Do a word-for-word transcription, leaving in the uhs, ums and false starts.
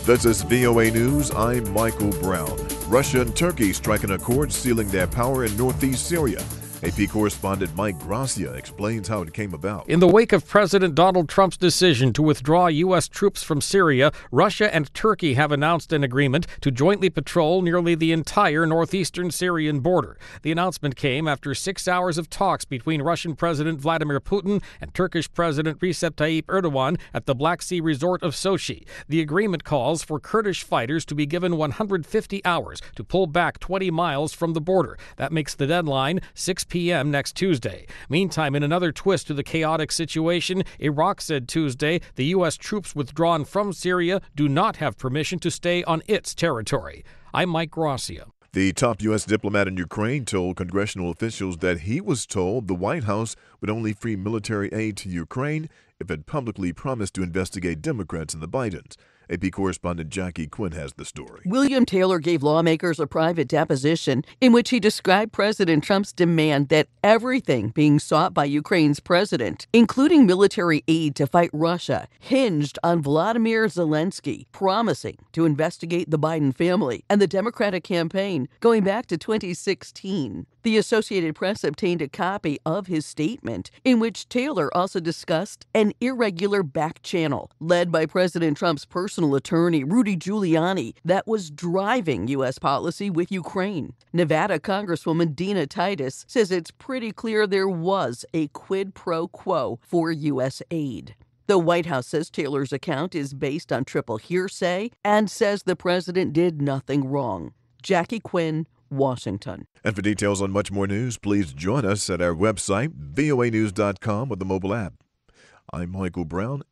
This is V O A News. I'm Michael Brown. Russia and Turkey strike an accord sealing their power in northeast Syria. A P correspondent Mike Gracia explains how it came about. In the wake of President Donald Trump's decision to withdraw U S troops from Syria, Russia and Turkey have announced an agreement to jointly patrol nearly the entire northeastern Syrian border. The announcement came after six hours of talks between Russian President Vladimir Putin and Turkish President Recep Tayyip Erdogan at the Black Sea resort of Sochi. The agreement calls for Kurdish fighters to be given one hundred fifty hours to pull back twenty miles from the border. That makes the deadline six p.m. next Tuesday. Meantime, in another twist to the chaotic situation, Iraq said Tuesday the U S troops withdrawn from Syria do not have permission to stay on its territory. I'm Mike Gracia. The top U S diplomat in Ukraine told congressional officials that he was told the White House would only free military aid to Ukraine if it publicly promised to investigate Democrats and the Bidens. A P correspondent Jackie Quinn has the story. William Taylor gave lawmakers a private deposition in which he described President Trump's demand that everything being sought by Ukraine's president, including military aid to fight Russia, hinged on Vladimir Zelensky promising to investigate the Biden family and the Democratic campaign going back to twenty sixteen. The Associated Press obtained a copy of his statement, in which Taylor also discussed an irregular back channel led by President Trump's personal attorney, Rudy Giuliani, that was driving U S policy with Ukraine. Nevada Congresswoman Dina Titus says it's pretty clear there was a quid pro quo for U S aid. The White House says Taylor's account is based on triple hearsay and says the president did nothing wrong. Jackie Quinn, Washington. And for details on much more news, please join us at our website, V O A news dot com, with the mobile app. I'm Michael Brown.